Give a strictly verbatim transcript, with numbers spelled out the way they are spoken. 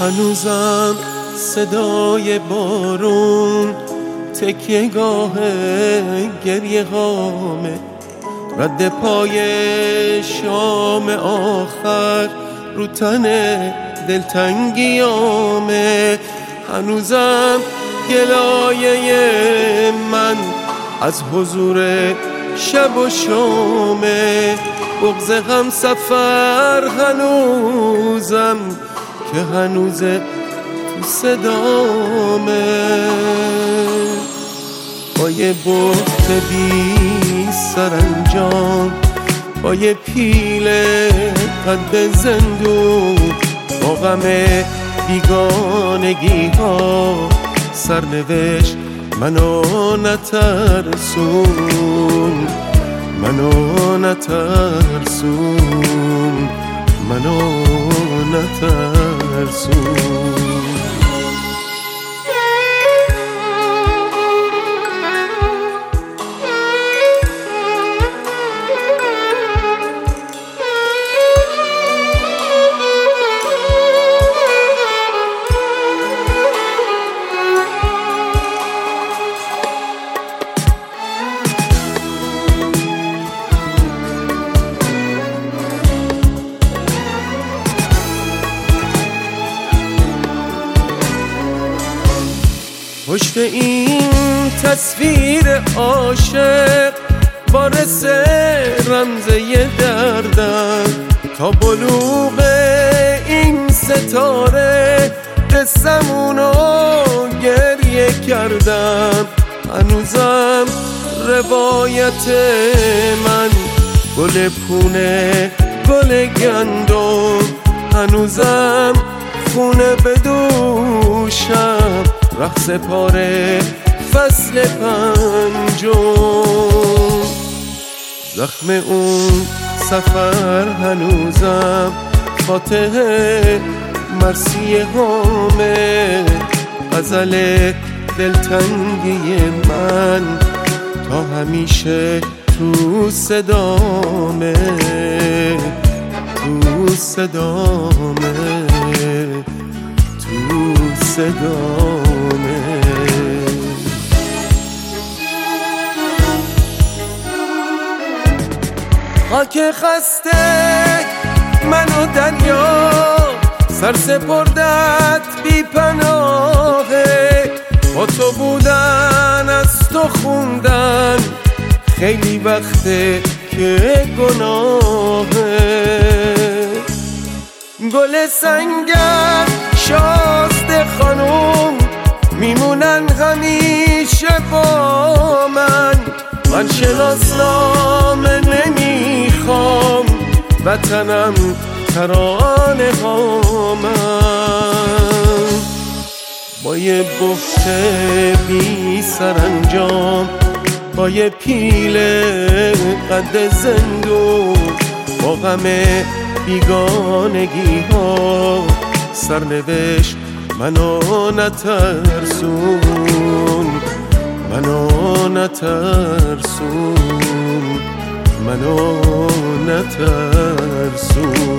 هنوزم صدای بارون تکیه گاه گریه هامه، رد پای شام آخر رو تن دلتنگیامه. هنوزم گلایه من از حضور شب و شامه، بغض هم سفر هنوزم که هنوزه تو صدامه. با یه بحت بی سرانجام، با یه پیل قد زندون، با غم بیگانگی ها سرنوشت منو نترسون، منو نترسون، منو نترسون. پشت این تصویر عاشق وارث رمزه دردم، تا بلوغ این ستاره قصه‌مونو گریه کردم. هنوزم روایت من گل پونه گل گندم، هنوزم خونه به دوشم رقص پاره فصل پنجم. زخم اون سفر هنوزم فاتح مرسی هامه، غزل دلتنگی من تا همیشه تو صدامه، تو صدامه، تو صدامه. خاک خسته منو دریا سر سپردت بی پناهه، با تو بودن از تو خوندن خیلی وقته که گناهه. گل سنگر شازده خانوم میمونن همیشه با من، من شناسنامه نمیخوام وطنم ترانه ها من. با یه بحت بی سرانجام، با یه پیل قد زندون، با غم بیگانگی ها سرنوشت منو نترسون، منو نترسون، منو نترسون.